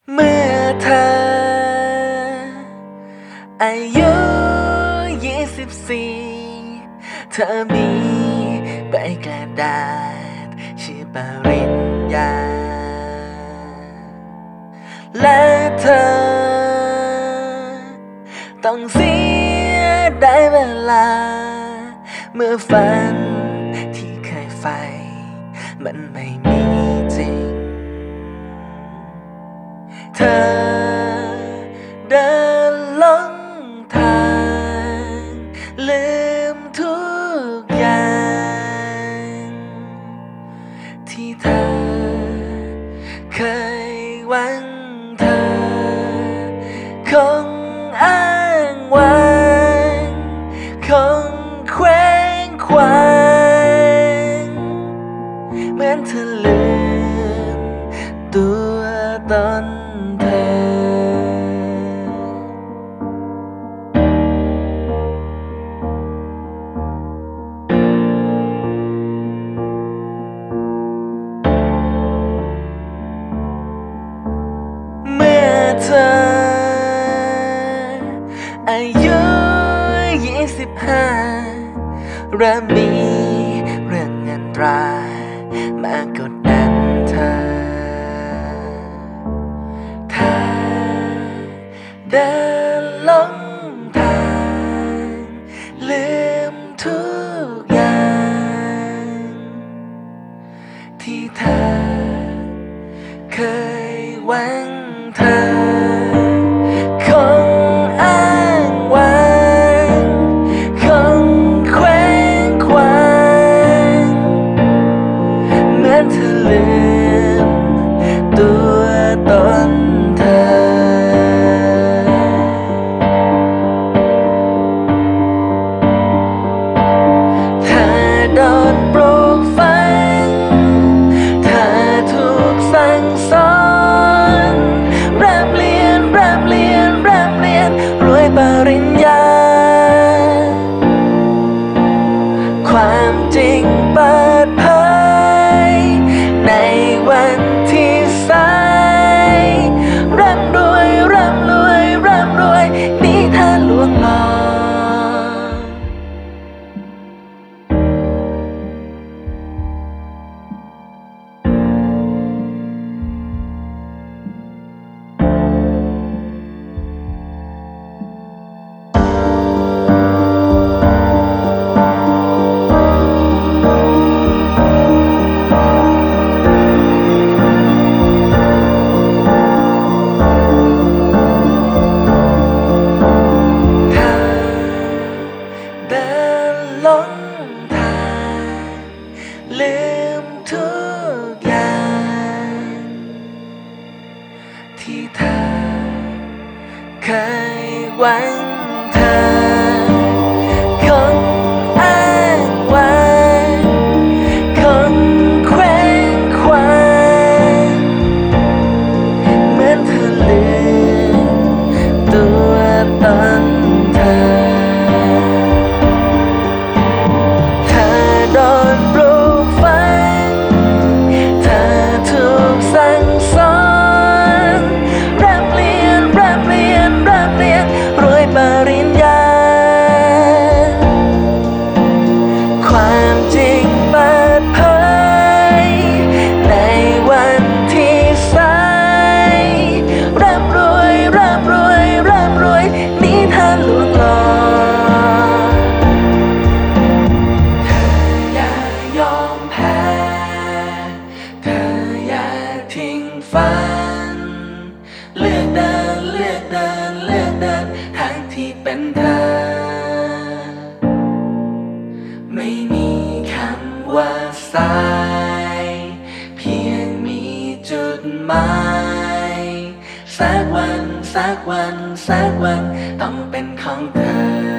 เมื่อเธออายุ24เธอมีใบกระดาษชื่อปริญญาและเธอต้องเสียดายเวลาเมื่อฝันที่เคยใฝ่มันไม่มีจริงเธอเดินหลงทางลืมทุกอย่างที่เธอเคยหวังเธอคงอ้างว้างคงเคว้งคว้างเหมือนเธอลืมตัวตนเธอเมื่อเธออายุ25เริ่มมีเรื่องเงินตรามากดดันเธอถ้าเดินหลงทางลืมทุกอย่างที่เธอเคยหวังเธอคงอ้างว้างคงเคว้งคว้างเหมือนเธอลืมตัวตนเธอเธอโดนปลูกฝังเธอถูกสั่งสอนร่ำเรียนรวยปริญญาความจริงเปิดเผยในวันที่สายร่ำรวยนิทานลวงหลอกหลงทางลืมทุกอย่างที่เธอเคยหวังเธอคงอ้างว้างคงเคว้งคว้างเหมือนเธอลืมตัวตนเธอโดนปลูกฝังเธอถูกสั่งสอนร่ำเรียนรวยปริญญาความจริงเปิดเผยในวันที่สายร่ำรวยนิทานลวงหลอกยอมแพ้เธออย่าทิ้งฝันเลือกเดินทางที่เป็นเธอไม่มีคำว่าสายเพียงมีจุดหมายสักวันต้องเป็นของเธอ